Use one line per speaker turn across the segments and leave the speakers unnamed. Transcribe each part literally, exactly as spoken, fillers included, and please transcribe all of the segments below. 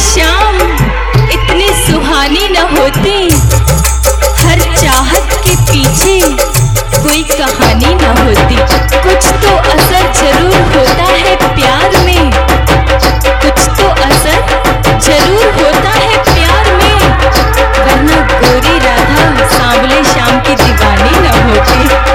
शाम इतनी सुहानी न होती, हर चाहत के पीछे कोई कहानी न होती। कुछ तो असर जरूर होता है प्यार में, कुछ तो असर जरूर होता है प्यार में, वरना गोरी राधा सांवले श्याम की दीवानी न होती।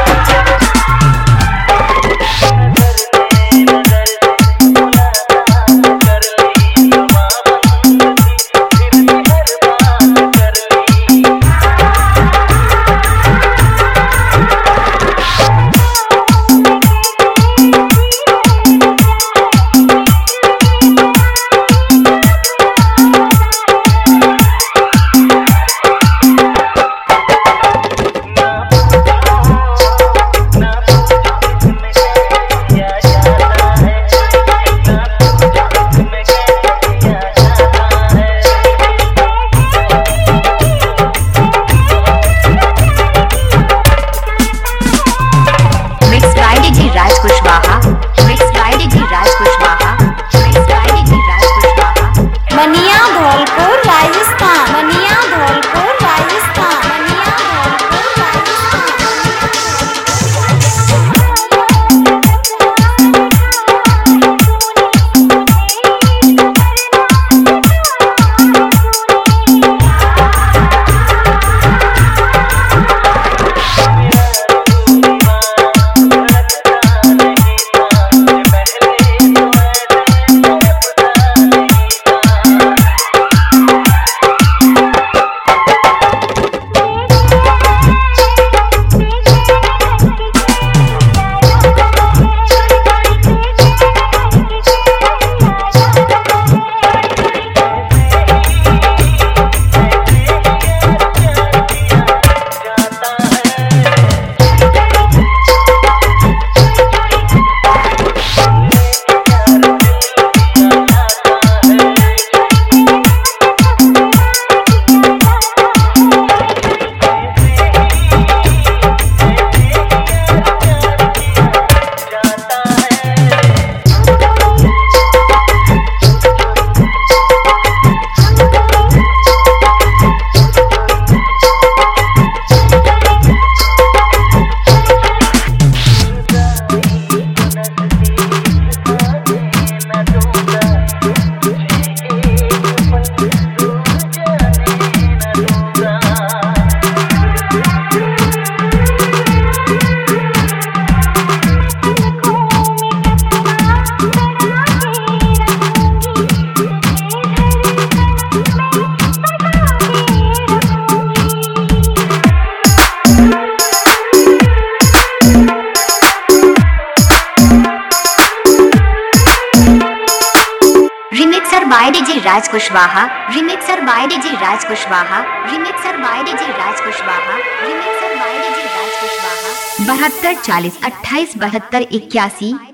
by D J Raj Kushwaha, remixer by D J Raj Kushwaha, remixer by D J Raj Kushwaha, remixer by D J Raj Kushwaha। बहत्तर चालीस अट्ठाईस बहत्तर इक्यासी।